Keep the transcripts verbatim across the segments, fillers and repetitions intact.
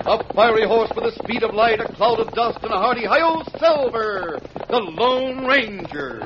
A fiery horse with the speed of light, a cloud of dust, and a hearty hi-yo Silver, the Lone Ranger.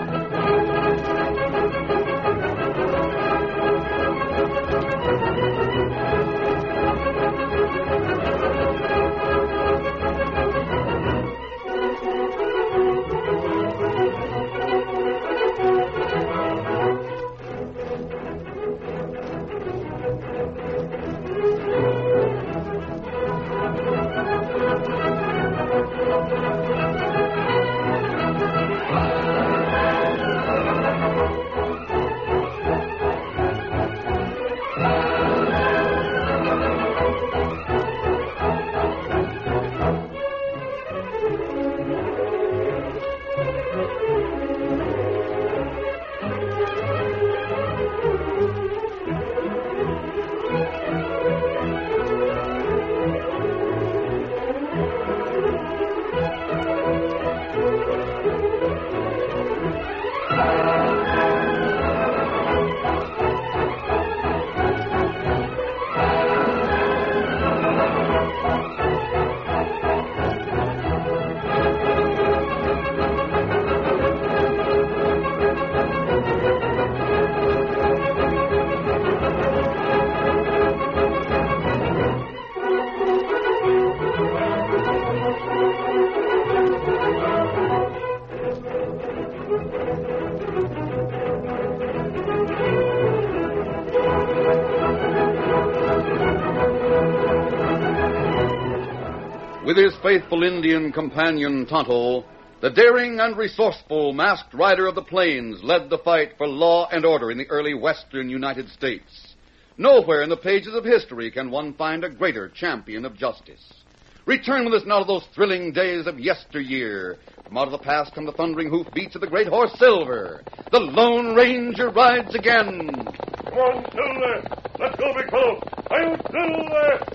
With his faithful Indian companion Tonto, the daring and resourceful masked rider of the plains led the fight for law and order in the early western United States. Nowhere in the pages of history can one find a greater champion of justice. Return with us now to those thrilling days of yesteryear. From out of the past come the thundering hoofbeats of the great horse Silver. The Lone Ranger rides again. Come on, Silver! Let's go, big fellow! I'm Silver!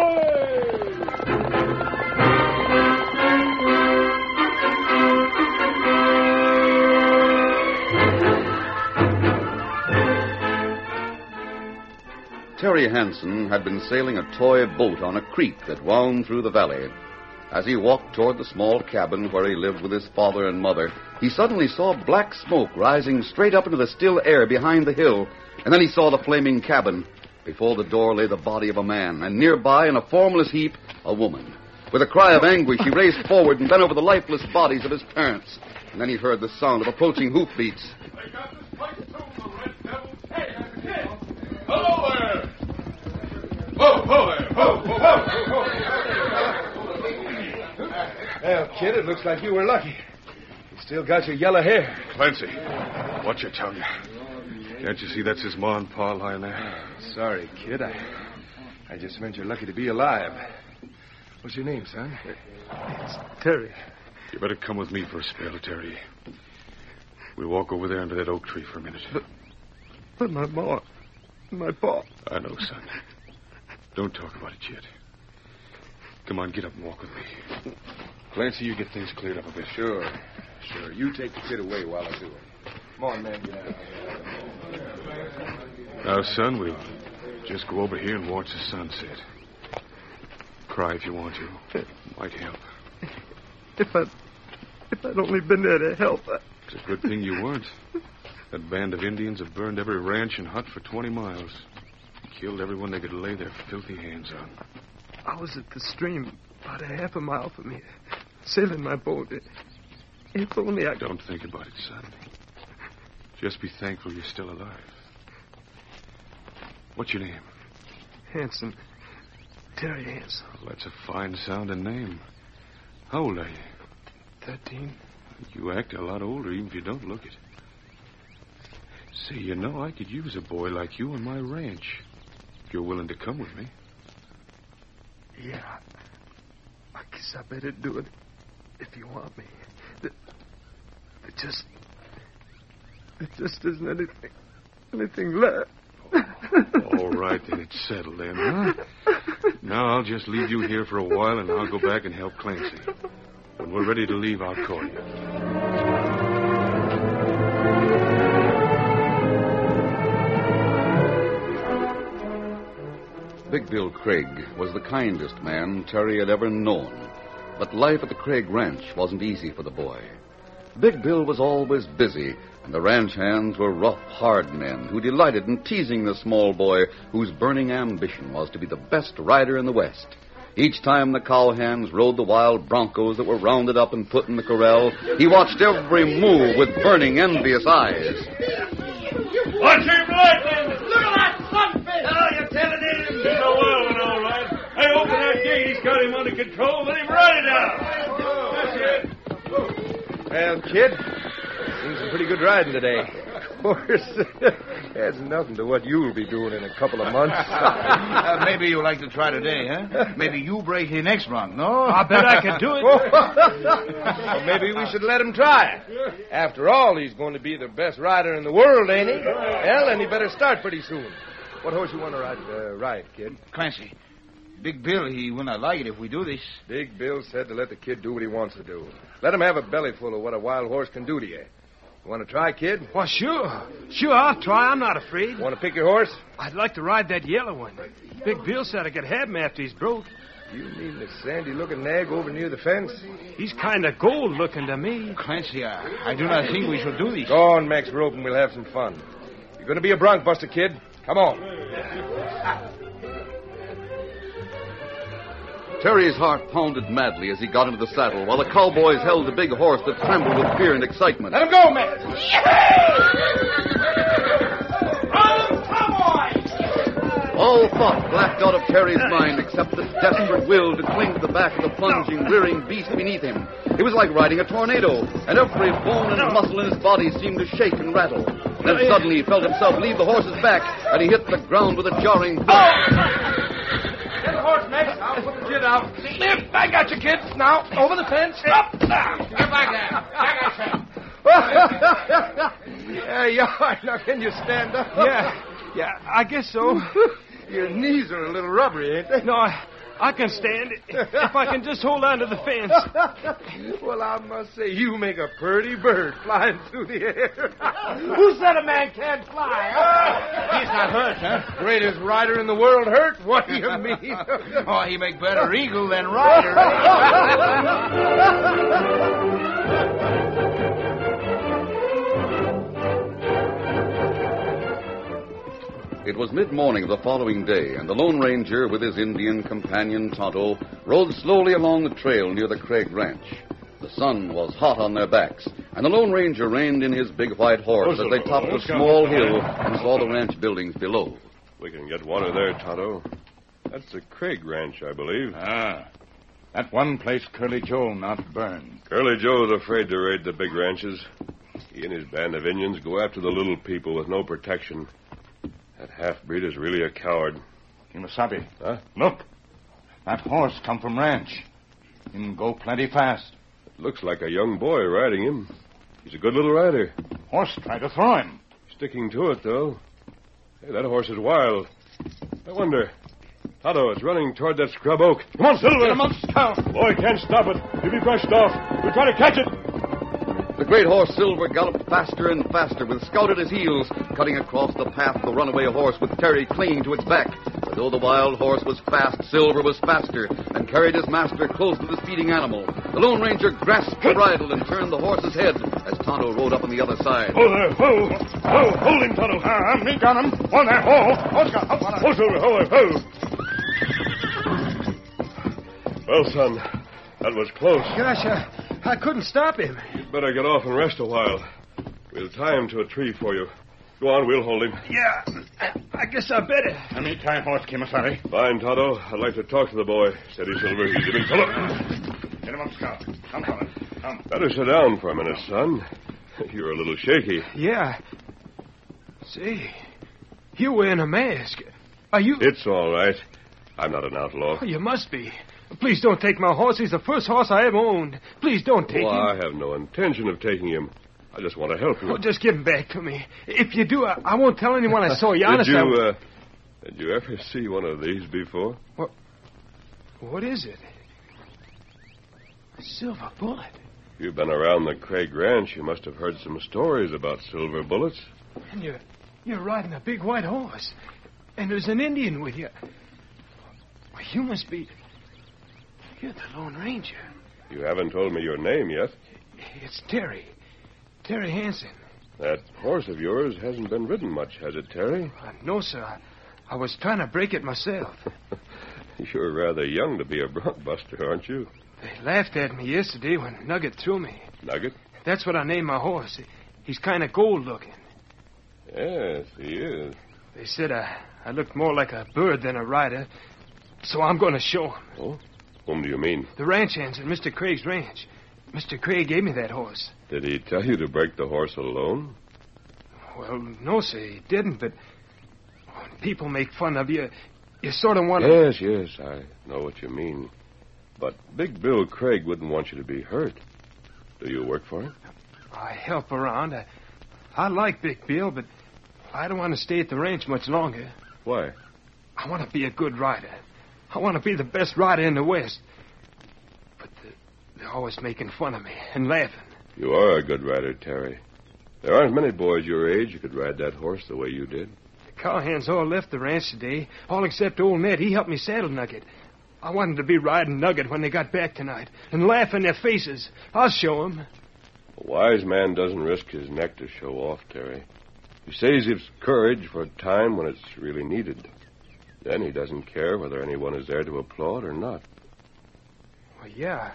Ahoy! Terry Hansen had been sailing a toy boat on a creek that wound through the valley. As he walked toward the small cabin where he lived with his father and mother, he suddenly saw black smoke rising straight up into the still air behind the hill, and then he saw the flaming cabin. Before the door lay the body of a man, and nearby, in a formless heap, a woman. With a cry of anguish, he raced forward and bent over the lifeless bodies of his parents. And then he heard the sound of approaching hoofbeats. They got this place soon, the red devils. Hey, I'm a kid. Hello there! Whoa, whoa there! Whoa, whoa, whoa, whoa! Well, kid, it looks like you were lucky. You still got your yellow hair. Clancy, what's your tongue? Can't you see that's his ma and pa lying there? Sorry, kid. I, I just meant you're lucky to be alive. What's your name, son? It's Terry. You better come with me for a spell, Terry. We'll walk over there under that oak tree for a minute. But, but my ma, my pa. I know, son. Don't talk about it yet. Come on, get up and walk with me. Clancy, you get things cleared up a bit. Sure, sure. You take the kid away while I do it. Come on, man. Get out. Now, son, we'll just go over here and watch the sunset. Cry if you want to. It might help. If I'd, if I'd only been there to help. I... It's a good thing you weren't. That band of Indians have burned every ranch and hut for twenty miles. Killed everyone they could lay their filthy hands on. I was at the stream about a half a mile from here, sailing my boat. If only I... Don't think about it, son. Just be thankful you're still alive. What's your name? Hanson. Terry Hanson. Well, that's a fine-sounding name. How old are you? Thirteen. You act a lot older, even if you don't look it. Say, you know, I could use a boy like you on my ranch. If you're willing to come with me. Yeah. I guess I better do it if you want me. It just... There just isn't anything... anything left. Oh, all right, then it's settled then, huh? Now I'll just leave you here for a while, and I'll go back and help Clancy. When we're ready to leave, I'll call you. Big Bill Craig was the kindest man Terry had ever known. But life at the Craig Ranch wasn't easy for the boy. Big Bill was always busy, and the ranch hands were rough, hard men who delighted in teasing the small boy whose burning ambition was to be the best rider in the West. Each time the cowhands rode the wild broncos that were rounded up and put in the corral, he watched every move with burning, envious eyes. Watch him right, man! Look at that sunfish! Oh, you're telling him! He's a wild one, all right. Hey, open that gate. He's got him under control. Let him ride it out. That's it. Well, kid, seen some pretty good riding today. Of course, that's nothing to what you'll be doing in a couple of months. uh, maybe you'll like to try today, huh? Maybe you break your next bronc, no? I bet I can do it. Well, maybe we should let him try it. After all, he's going to be the best rider in the world, ain't he? Well, then he better start pretty soon. What horse you want to ride, uh, ride, kid? Clancy. Big Bill, he will not like it if we do this. Big Bill said to let the kid do what he wants to do. Let him have a belly full of what a wild horse can do to you. You want to try, kid? Well, sure. Sure, I'll try. I'm not afraid. Want to pick your horse? I'd like to ride that yellow one. Big Bill said I could have him after he's broke. You mean the sandy-looking nag over near the fence? He's kind of gold-looking to me. Clancy, I, I do not think we should do this. Go on, Max Rope, and we'll have some fun. You're going to be a bronc buster, kid. Come on. Terry's heart pounded madly as he got into the saddle, while the cowboys held the big horse that trembled with fear and excitement. Let him go, Max. Run, cowboys! All thought blacked out of Terry's mind except the desperate will to cling to the back of the plunging, rearing beast beneath him. It was like riding a tornado, and every bone and muscle in his body seemed to shake and rattle. Then suddenly he felt himself leave the horse's back, and he hit the ground with a jarring thud. Get the horse, Max. I'll put the kid out. Slip. I got you, kid. Now, over the fence. Up. Get back there. I got you. Yeah, you are. Now, can you stand up? Yeah, yeah, I guess so. Your knees are a little rubbery, ain't they? No, I, I can stand it if I can just hold on to the fence. Well, I must say, you make a pretty bird flying through the air. Who said a man can't fly, huh? He's not hurt, huh? Greatest rider in the world hurt? What do you mean? Oh, he make better eagle than rider. It was mid-morning of the following day, and the Lone Ranger, with his Indian companion Tonto, rode slowly along the trail near the Craig Ranch. The sun was hot on their backs, and the Lone Ranger reined in his big white horse as they topped a small hill and saw the ranch buildings below. We can get water there, Tonto. That's the Craig Ranch, I believe. Ah, that one place Curly Joe not burned. Curly Joe's afraid to raid the big ranches. He and his band of Indians go after the little people with no protection. That half-breed is really a coward. Kimasabi. Huh? Look. That horse come from ranch. Him go plenty fast. It looks like a young boy riding him. He's a good little rider. Horse try to throw him. Sticking to it, though. Hey, that horse is wild. I wonder. Tonto, it's running toward that scrub oak. Come on, Silver. Get him up, Scout. Boy can't stop it. He'll be brushed off. We'll try to catch it. The great horse Silver galloped faster and faster, with Scout at his heels, cutting across the path of the runaway horse with Terry clinging to its back. But though the wild horse was fast, Silver was faster and carried his master close to the speeding animal. The Lone Ranger grasped the bridle and turned the horse's head as Tonto rode up on the other side. Oh, there. Ho. Ho. Hold him, Tonto. Ah, me got him. One there. Ho. Ho, Scout. Ho, Ho, Silver. Ho, ho. Well, son, that was close. Gosh, I, I couldn't stop him. You'd better get off and rest a while. We'll tie him to a tree for you. Go on, we'll hold him. Yeah, I, I guess I better. Let me tie horse, Kimasabi. Fine, Tonto. I'd like to talk to the boy. Steady, Silver. He's a big fellow. Get him up, Scout. Come, Colin. Come. Better sit down for a minute, son. You're a little shaky. Yeah. Say, you're wearing a mask. Are you... It's all right. I'm not an outlaw. Oh, you must be. Please don't take my horse. He's the first horse I ever owned. Please don't take oh, him. I have no intention of taking him. I just want to help you. Oh, just give him back to me. If you do, I, I won't tell anyone I saw you. did Honest, you, I... uh, did you ever see one of these before? What? What is it? A silver bullet. You've been around the Craig Ranch. You must have heard some stories about silver bullets. And you're, you're riding a big white horse. And there's an Indian with you. Well, you must be... You're the Lone Ranger. You haven't told me your name yet. It's Terry. Terry Hansen. That horse of yours hasn't been ridden much, has it, Terry? Uh, no, sir. I, I was trying to break it myself. You're rather young to be a bronc buster, aren't you? They laughed at me yesterday when Nugget threw me. Nugget? That's what I named my horse. He's kind of gold-looking. Yes, he is. They said I, I looked more like a bird than a rider, so I'm going to show him. Oh? Whom do you mean? The ranch hands at Mister Craig's ranch. Mister Craig gave me that horse. Did he tell you to break the horse alone? Well, no, sir, he didn't, but when people make fun of you, you sort of want to... Yes, yes, I know what you mean. But Big Bill Craig wouldn't want you to be hurt. Do you work for him? I help around. I, I like Big Bill, but I don't want to stay at the ranch much longer. Why? I want to be a good rider. I want to be the best rider in the West. But the, they're always making fun of me and laughing. You are a good rider, Terry. There aren't many boys your age who could ride that horse the way you did. The cowhands all left the ranch today, all except old Ned. He helped me saddle Nugget. I wanted to be riding Nugget when they got back tonight and laugh in their faces. I'll show them. A wise man doesn't risk his neck to show off, Terry. He saves his courage for a time when it's really needed. Then he doesn't care whether anyone is there to applaud or not. Well, yeah.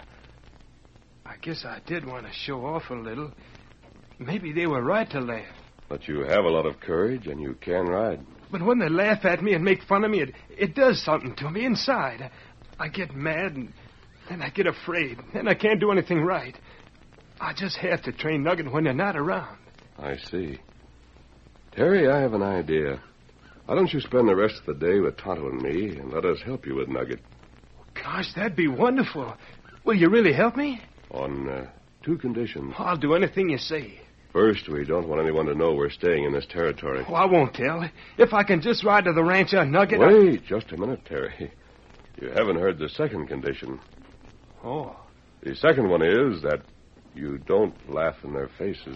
I guess I did want to show off a little. Maybe they were right to laugh. But you have a lot of courage, and you can ride. But when they laugh at me and make fun of me, it, it does something to me inside. I get mad, and then I get afraid. Then I can't do anything right. I just have to train Nugget when they're not around. I see. Terry, I have an idea. Why don't you spend the rest of the day with Tonto and me, and let us help you with Nugget? Gosh, that'd be wonderful. Will you really help me? On uh, two conditions. I'll do anything you say. First, we don't want anyone to know we're staying in this territory. Oh, I won't tell. If I can just ride to the ranch on Nugget... Wait, I... just a minute, Terry. You haven't heard the second condition. Oh. The second one is that you don't laugh in their faces.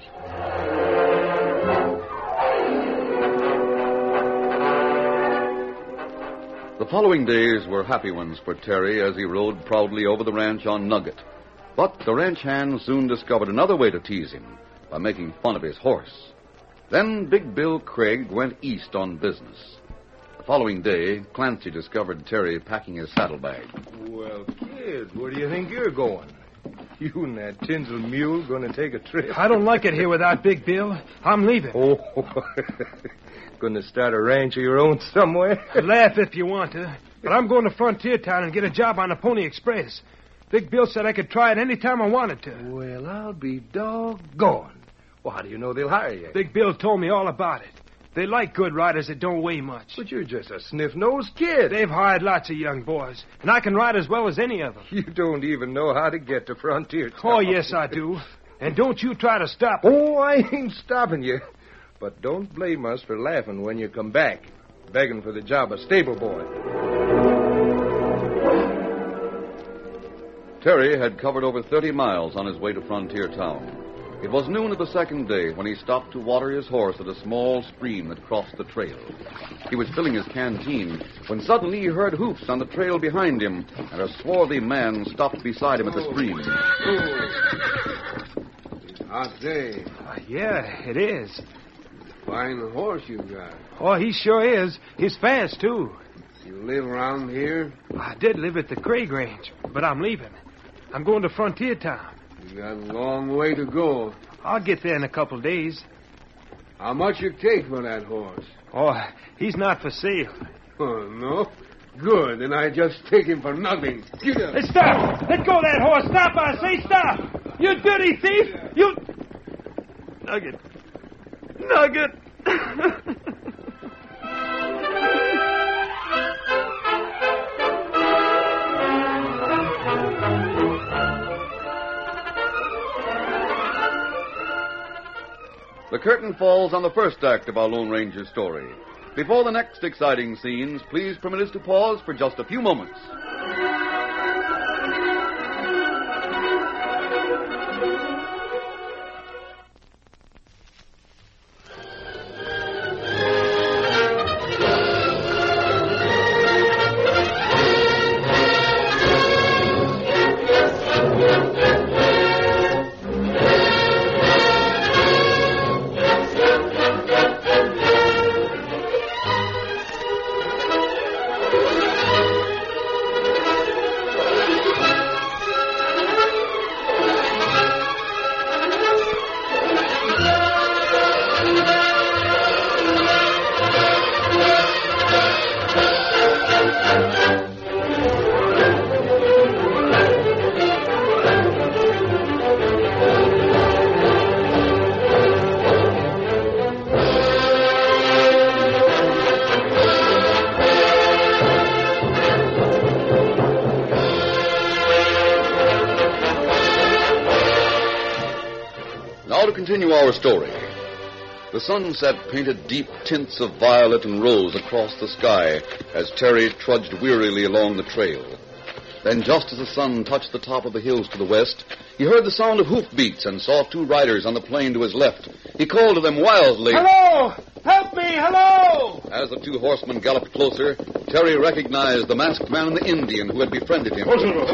The following days were happy ones for Terry as he rode proudly over the ranch on Nugget. But the ranch hands soon discovered another way to tease him, by making fun of his horse. Then Big Bill Craig went east on business. The following day, Clancy discovered Terry packing his saddlebag. Well, kid, where do you think you're going? You and that tinsel mule going to take a trip? I don't like it here without Big Bill. I'm leaving. Oh, going to start a ranch of your own somewhere? Laugh if you want to, but I'm going to Frontier Town and get a job on the Pony Express. Big Bill said I could try it any time I wanted to. Well, I'll be doggone. Well, how do you know they'll hire you? Big Bill told me all about it. They like good riders that don't weigh much. But you're just a sniff-nosed kid. They've hired lots of young boys, and I can ride as well as any of them. You don't even know how to get to Frontier Town. Oh, yes, I do. And don't you try to stop me. Oh, I ain't stopping you. But don't blame us for laughing when you come back, begging for the job of stable boy. Terry had covered over thirty miles on his way to Frontier Town. It was noon of the second day when he stopped to water his horse at a small stream that crossed the trail. He was filling his canteen when suddenly he heard hoofs on the trail behind him, and a swarthy man stopped beside him at the stream. Hot day. Uh, yeah, it is. Fine horse you got. Oh, he sure is. He's fast, too. You live around here? I did live at the Craig Ranch, but I'm leaving. I'm going to Frontier Town. You got a long way to go. I'll get there in a couple days. How much you take for that horse? Oh, he's not for sale. Oh, no? Good, then I just take him for nothing. Get up. Hey, stop! Let go of that horse! Stop, I say, stop! You dirty thief! You... Nugget. Nugget! The curtain falls on the first act of our Lone Ranger story. Before the next exciting scenes, please permit us to pause for just a few moments. continue our story. The sunset painted deep tints of violet and rose across the sky as Terry trudged wearily along the trail. Then, just as the sun touched the top of the hills to the west, he heard the sound of hoofbeats and saw two riders on the plain to his left. He called to them wildly. Hello! Help me! Hello! As the two horsemen galloped closer, Terry recognized the masked man and the Indian who had befriended him.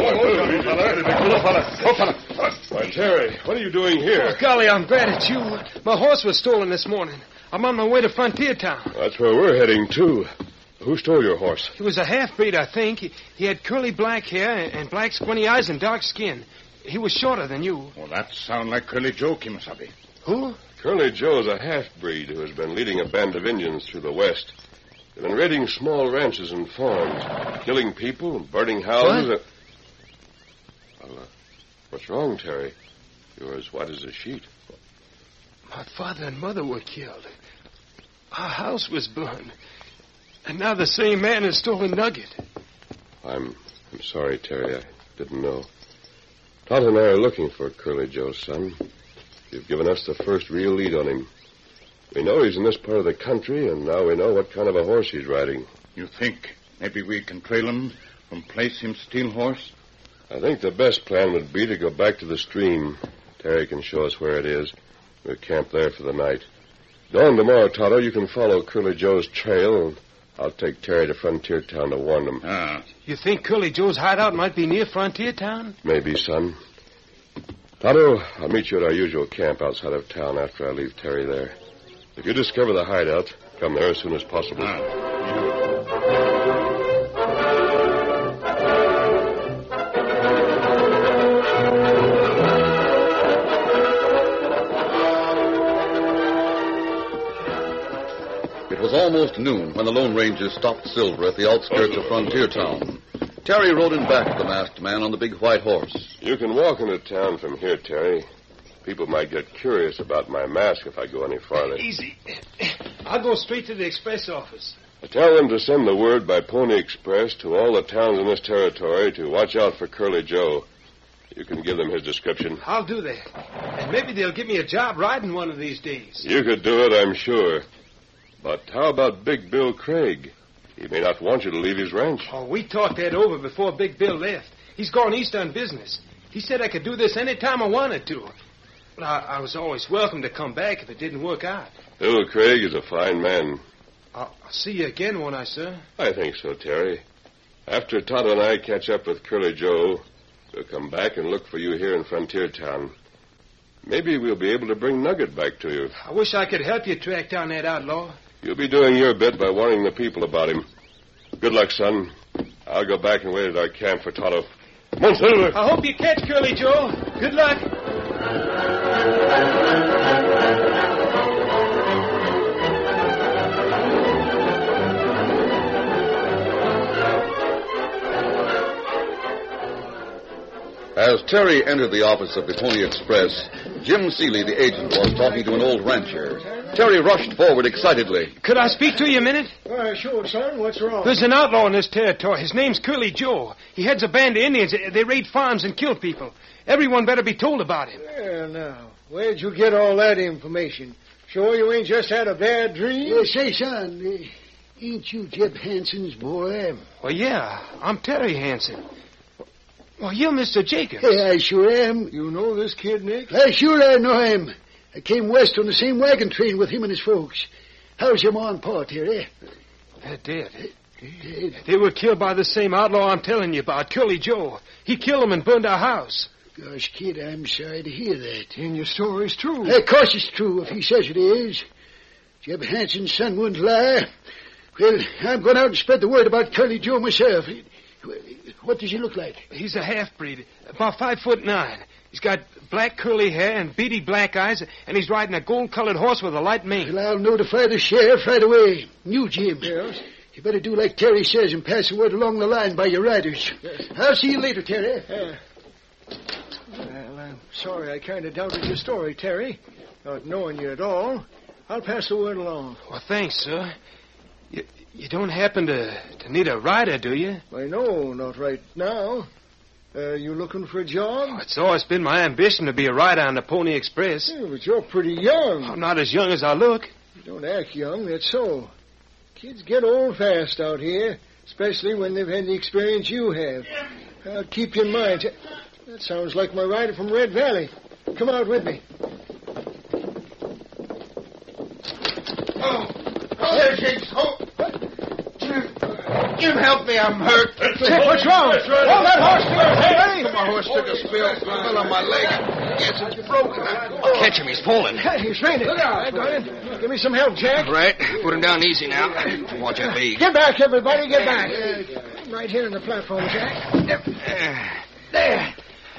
Why, Terry, what are you doing here? Oh, golly, I'm glad it's you. My horse was stolen this morning. I'm on my way to Frontier Town. That's where we're heading, too. Who stole your horse? He was a half-breed, I think. He, he had curly black hair and black squinty eyes and dark skin. He was shorter than you. Well, that sounds like Curly Joe, Kimasabi. Who? Curly Joe's a half-breed who has been leading a band of Indians through the west. They've been raiding small ranches and farms, killing people, burning houses. What? And... Well, uh, what's wrong, Terry? You're as white as a sheet. My father and mother were killed. Our house was burned. And now the same man has stolen Nugget. I'm, I'm sorry, Terry. I didn't know. Todd and I are looking for Curly Joe's son. You've given us the first real lead on him. We know he's in this part of the country, and now we know what kind of a horse he's riding. You think maybe we can trail him from place him steal horse? I think the best plan would be to go back to the stream. Terry can show us where it is. We'll camp there for the night. Dawn tomorrow, Tonto, you can follow Curly Joe's trail, and I'll take Terry to Frontier Town to warn them. Ah. You think Curly Joe's hideout might be near Frontier Town? Maybe, son. Tonto, I'll meet you at our usual camp outside of town after I leave Terry there. If you discover the hideout, come there as soon as possible. Ah. It was almost noon when the Lone Ranger stopped Silver at the outskirts of Frontier Town. Terry rode him back to the masked man on the big white horse. You can walk into town from here, Terry. People might get curious about my mask if I go any farther. Easy. I'll go straight to the express office. I tell them to send the word by Pony Express to all the towns in this territory to watch out for Curly Joe. You can give them his description. I'll do that. And maybe they'll give me a job riding one of these days. You could do it, I'm sure. But how about Big Bill Craig? He may not want you to leave his ranch. Oh, we talked that over before Big Bill left. He's gone east on business. He said I could do this any time I wanted to. But I, I was always welcome to come back if it didn't work out. Bill Craig is a fine man. I'll, I'll see you again, won't I, sir? I think so, Terry. After Tonto and I catch up with Curly Joe, we'll come back and look for you here in Frontier Town. Maybe we'll be able to bring Nugget back to you. I wish I could help you track down that outlaw. You'll be doing your bit by warning the people about him. Good luck, son. I'll go back and wait at our camp for Tonto. Come on, Silver. I hope you catch Curly Joe. Good luck. As Terry entered the office of the Pony Express, Jim Seeley, the agent, was talking to an old rancher. Terry rushed forward excitedly. Could I speak to you a minute? Why, sure, son. What's wrong? There's an outlaw in this territory. His name's Curly Joe. He heads a band of Indians. They raid farms and kill people. Everyone better be told about him. Well, now, where'd you get all that information? Sure you ain't just had a bad dream? Uh, say, son, uh, ain't you Jeb Hanson's boy? Well, yeah, I'm Terry Hanson. Well, you're Mister Jacobs. Hey, I sure am. You know this kid, Nick? I sure I know him. I came west on the same wagon train with him and his folks. How's your ma and pa, Terry? They're dead. Dead? They were killed by the same outlaw I'm telling you about, Curly Joe. He killed them and burned our house. Gosh, kid, I'm sorry to hear that. And your story's true. Of course it's true if he says it is. Jeb Hanson's son wouldn't lie. Well, I'm going out and spread the word about Curly Joe myself. What does he look like? He's a half-breed, about five foot nine. He's got black curly hair and beady black eyes, and he's riding a gold-colored horse with a light mane. Well, I'll notify the sheriff right away. You, Jim. Yes? You better do like Terry says and pass the word along the line by your riders. Yes. I'll see you later, Terry. Uh, well, I'm sorry I kind of doubted your story, Terry. Not knowing you at all. I'll pass the word along. Well, thanks, sir. You, you don't happen to, to need a rider, do you? I know, not right now. Uh, you looking for a job? Oh, it's always been my ambition to be a rider on the Pony Express. Yeah, but you're pretty young. I'm not as young as I look. You don't act young, that's so. Kids get old fast out here, especially when they've had the experience you have. I'll keep you in mind. That sounds like my rider from Red Valley. Come out with me. Oh, oh there, Jakes. Oh. Jim, help me. I'm hurt. Jack, what's wrong? Oh, that horse took a hey! My horse took a spill. Fell on my leg. Yes, it's broken. I'll catch him. He's falling. Hey, he's raining. Look out. Go ahead. Give me some help, Jack. Right. Put him down easy now. Watch that leg. Get back, everybody. Get back. Uh, right here on the platform, Jack. There.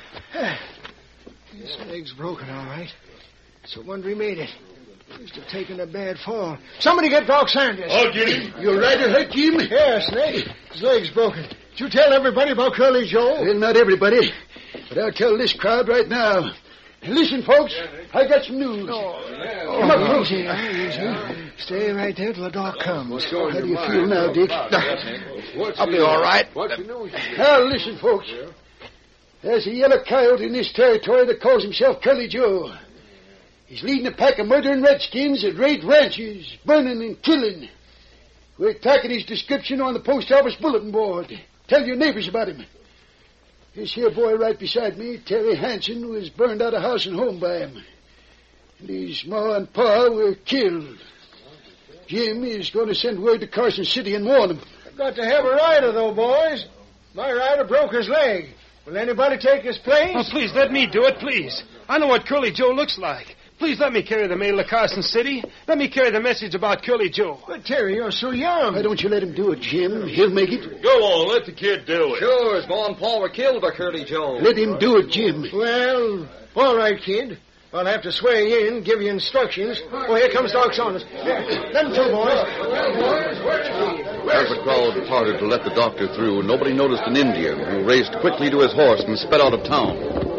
His leg's broken, all right. It's a wonder he made it. Must have taken a bad fall. Somebody get Doc Sanders. I'll get him. Your rider hurt, Jim? Yeah, Snake. His leg's broken. Did you tell everybody about Curly Joe? Well, not everybody. But I'll tell this crowd right now. Listen, folks. I got some news. Oh, Come up, easy. Easy. Stay right there till the doc comes. How do you feel now, Dick? I'll be all right. Now, listen, folks. There's a yellow coyote in this territory that calls himself Curly Joe. He's leading a pack of murdering redskins that raid ranches, burning and killing. We're tacking his description on the post office bulletin board. Tell your neighbors about him. This here boy right beside me, Terry Hansen, was burned out of house and home by him. And his ma and pa were killed. Jim is going to send word to Carson City and warn them. I've got to have a rider, though, boys. My rider broke his leg. Will anybody take his place? Oh, please, let me do it, please. I know what Curly Joe looks like. Please let me carry the mail to Carson City. Let me carry the message about Curly Joe. But, Terry, you're so young. Why don't you let him do it, Jim? He'll make it. Go on, let the kid do it. Sure, his ma and pa were killed by Curly Joe. Let him do it, Jim. Well, all right, kid. I'll have to swear you in, give you instructions. Oh, here comes Doc Saunders. Let him through, boys. As the crowd parted to let the doctor through, nobody noticed an Indian who raced quickly to his horse and sped out of town.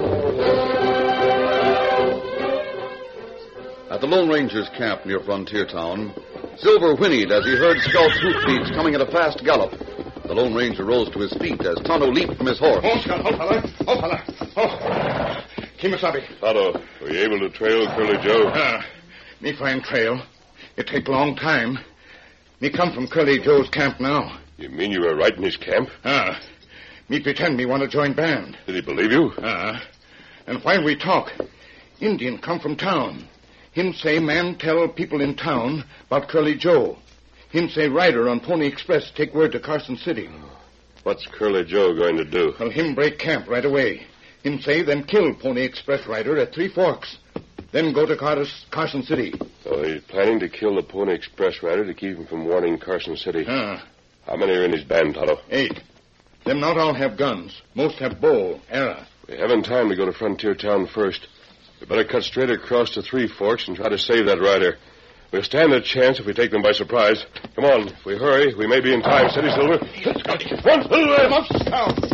At the Lone Ranger's camp near Frontier Town, Silver whinnied as he heard Scout's hoofbeats coming at a fast gallop. The Lone Ranger rose to his feet as Tonto leaped from his horse. Oh, Scout, oh, fella. Oh, fella. Oh. Kimasabi. Tonto, were you able to trail Curly Joe? Uh, me find trail. It take long time. Me come from Curly Joe's camp now. You mean you were right in his camp? Ah. Me pretend me want to join band. Did he believe you? Ah. And while we talk, Indian come from town. Him say man tell people in town about Curly Joe. Him say rider on Pony Express take word to Carson City. What's Curly Joe going to do? Well, him break camp right away. Him say then kill Pony Express rider at Three Forks. Then go to Car- Carson City. So he's planning to kill the Pony Express rider to keep him from warning Carson City. Ah. How many are in his band, Tonto? Eight. Them not all have guns. Most have bow, arrow. We haven't time to go to Frontier Town first. We better cut straight across to Three Forks and try to save that rider. We'll stand a chance if we take them by surprise. Come on. If we hurry, we may be in time. Steady, Silver. One, Silver. Up, Scout.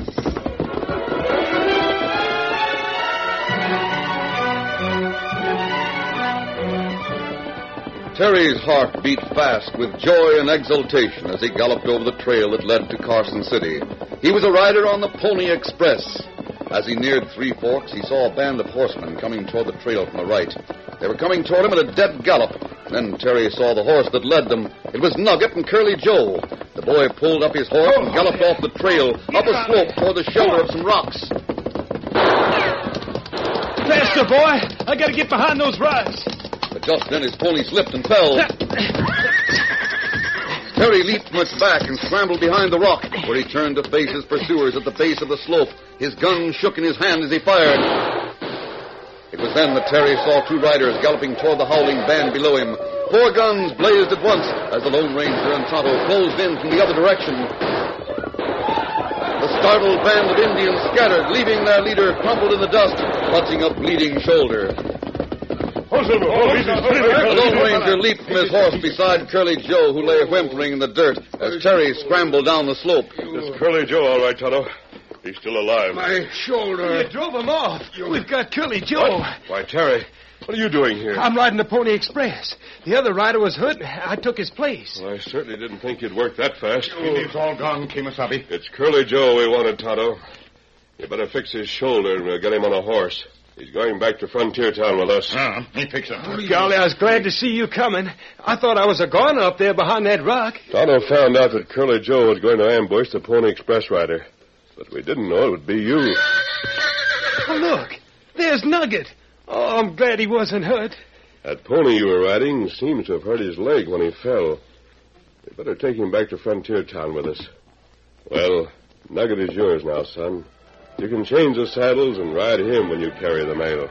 Terry's heart beat fast with joy and exultation as he galloped over the trail that led to Carson City. He was a rider on the Pony Express. As he neared Three Forks, he saw a band of horsemen coming toward the trail from the right. They were coming toward him at a dead gallop. Then Terry saw the horse that led them. It was Nugget and Curly Joe. The boy pulled up his horse and galloped off the trail, up a slope toward the shoulder of some rocks. Faster, boy! I gotta get behind those rocks. But just then his pony slipped and fell. Terry leaped from its back and scrambled behind the rock, where he turned to face his pursuers at the base of the slope. His gun shook in his hand as he fired. It was then that Terry saw two riders galloping toward the howling band below him. Four guns blazed at once as the Lone Ranger and Tonto closed in from the other direction. The startled band of Indians scattered, leaving their leader crumpled in the dust, clutching a bleeding shoulder. Oh, Silver. Oh, easy. The Lone Ranger leaped from his horse beside Curly Joe, who lay whimpering in the dirt as Terry scrambled down the slope. It's Curly Joe, all right, Tonto. He's still alive. My shoulder. You drove him off. We've got Curly Joe. What? Why, Terry, what are you doing here? I'm riding the Pony Express. The other rider was hurt. I took his place. Well, I certainly didn't think you'd work that fast. Indian's all gone, Kimasabi. It's Curly Joe we wanted, Tonto. You better fix his shoulder and we'll get him on a horse. He's going back to Frontier Town with us. Ah, he fix it. Golly, I was glad to see you coming. I thought I was a goner up there behind that rock. Tonto found out that Curly Joe was going to ambush the Pony Express rider. But we didn't know it would be you. Oh, look. There's Nugget. Oh, I'm glad he wasn't hurt. That pony you were riding seems to have hurt his leg when he fell. We better take him back to Frontier Town with us. Well, Nugget is yours now, son. You can change the saddles and ride him when you carry the mail.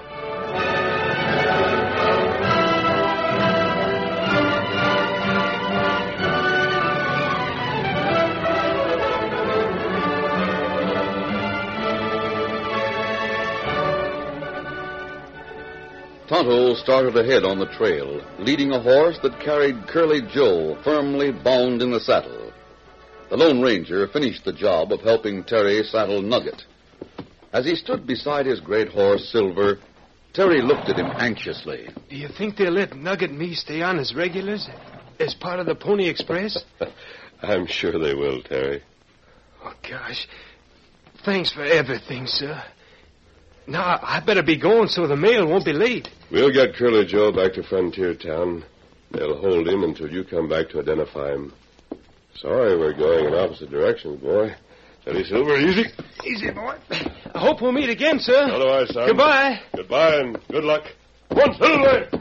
Tonto started ahead on the trail, leading a horse that carried Curly Joe firmly bound in the saddle. The Lone Ranger finished the job of helping Terry saddle Nugget. As he stood beside his great horse, Silver, Terry looked at him anxiously. Do you think they'll let Nugget and me stay on as regulars, as part of the Pony Express? I'm sure they will, Terry. Oh, gosh. Thanks for everything, sir. Now, I better be going so the mail won't be late. We'll get Curly Joe back to Frontier Town. They'll hold him until you come back to identify him. Sorry we're going in opposite directions, boy. Steady, Silver, easy. Easy, boy. I hope we'll meet again, sir. So do I, son. Goodbye. Goodbye and good luck. One, Silver!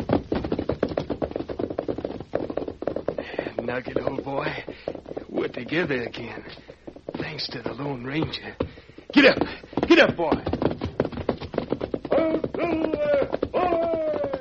Nugget, old boy. We're together again. Thanks to the Lone Ranger. Get up. Get up, boy. Oh, Silver! Oh!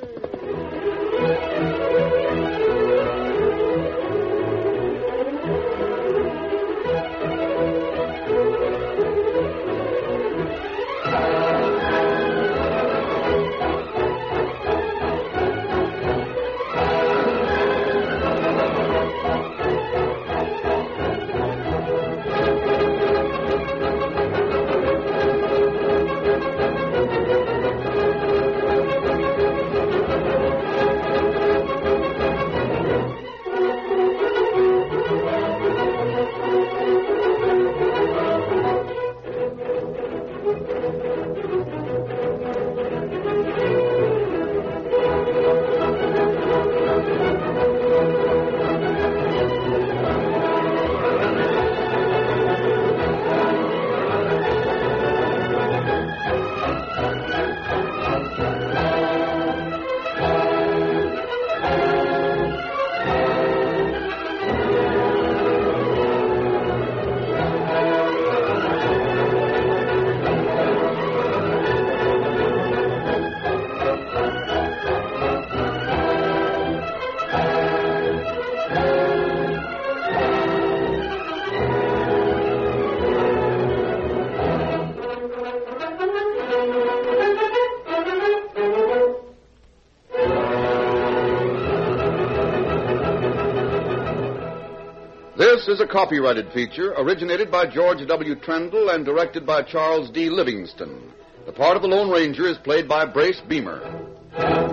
This is a copyrighted feature originated by George W. Trendle and directed by Charles D. Livingston. The part of the Lone Ranger is played by Brace Beamer.